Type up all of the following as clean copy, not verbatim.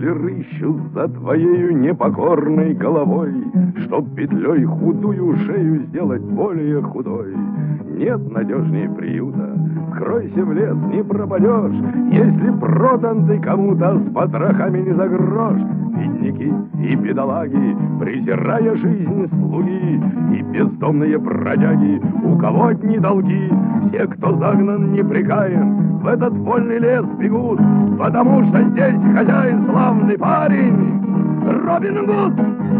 мысли рыщут за твоею непокорной головой, чтоб петлей худую шею сделать более худой. Нет надежнее приюта, скройся в лес, не пропадешь, если продан ты кому-то с потрохами не за грош. Бедняки и бедолаги, презирая жизнь слуги, и бездомные бродяги, у кого одни долги, все, кто загнан непрекаен, в этот вольный лес бегут, потому что здесь хозяин славный парень Робин Гуд.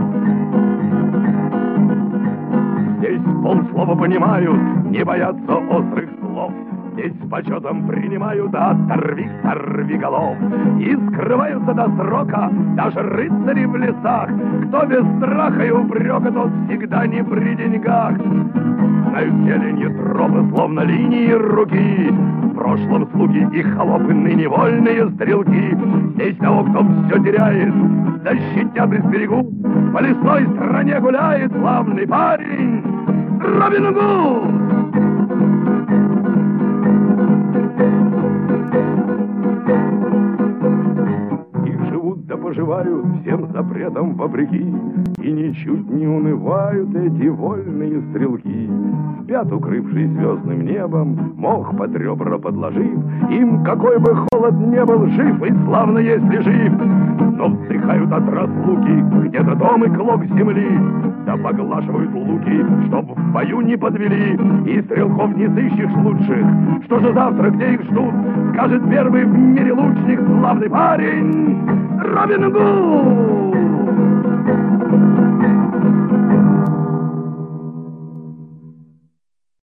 Здесь полслова понимают, не боятся острых слов. Здесь с почетом принимают оторви голов. И скрываются до срока даже рыцари в лесах. Кто без страха и упрека, тот всегда не при деньгах. Знают зеленью тропы, словно линии руки. В прошлом слуги и холопы, ныне вольные стрелки. Здесь того, кто все теряет, защитят без берегу. По лесной стране гуляет славный парень Робин Гуд. Поживают всем запретам вопреки, и ничуть не унывают эти вольные стрелки. Спят, укрывшись звездным небом, мох под ребра подложив, им какой бы холод не был, жив и славно, если жив. Но вздыхают от разлуки где-то дом и клок земли, да поглаживают луки, чтоб в бою не подвели, и стрелков не сыщешь лучших. Что же завтра, где их ждут, скажет первый в мире лучник, славный парень Робин Гуд.